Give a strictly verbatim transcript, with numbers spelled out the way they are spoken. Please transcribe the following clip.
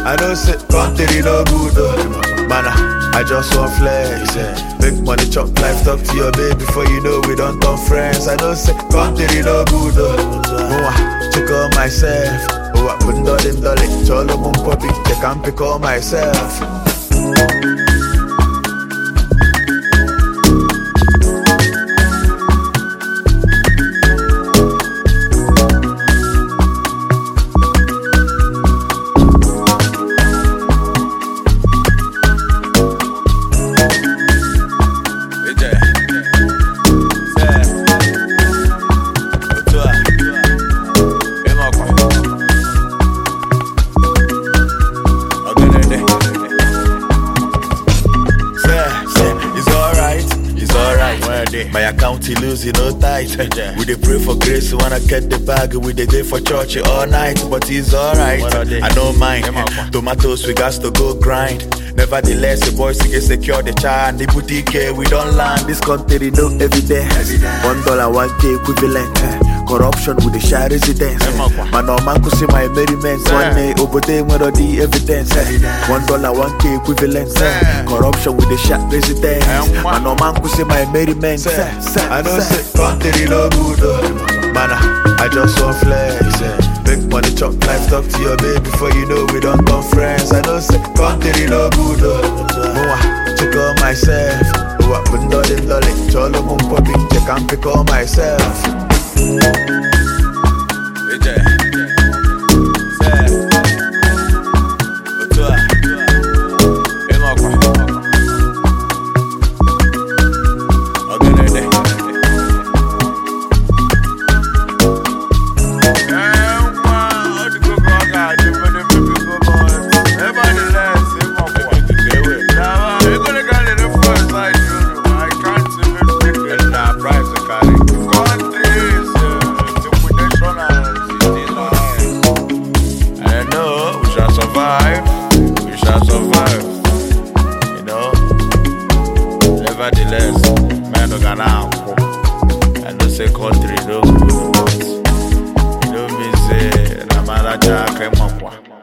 I don't say country no good though. Man, I just want flex. Yeah. Make money, chop life, talk to your baby before you know we don't turn friends. I don't say country no good though. Oh, check on myself. Oh, I put dolly dolly. Cholo mum poppy, check and pick on myself. My account he losing no tight. We dey pray for grace, we wanna get the bag. We dey dey for church all night, but it's alright. I don't mind. Tomatoes we got to go grind. Nevertheless, the boys to get secure the child. The boutique we don't land. This country no evidence. One dollar, one K equivalent. Corruption with the shy residence. Man, no man could see my merriments. One day over there, where all the evidence. One dollar, one K equivalent. Corruption with the shy residence. Man, no man could see my merriments. I don't say country no good though. Man, I just want flex. Make money, chop life, talk to your baby before you know we don't turn friends. I don't say country no good though. Oh, check on myself. Oh, I put dolly dolly. Cholo mum poppy, check and pick on myself. We shall survive, you know. Nevertheless, man, no can I don't say country, no good, but you know me say, na mara cha kemwa.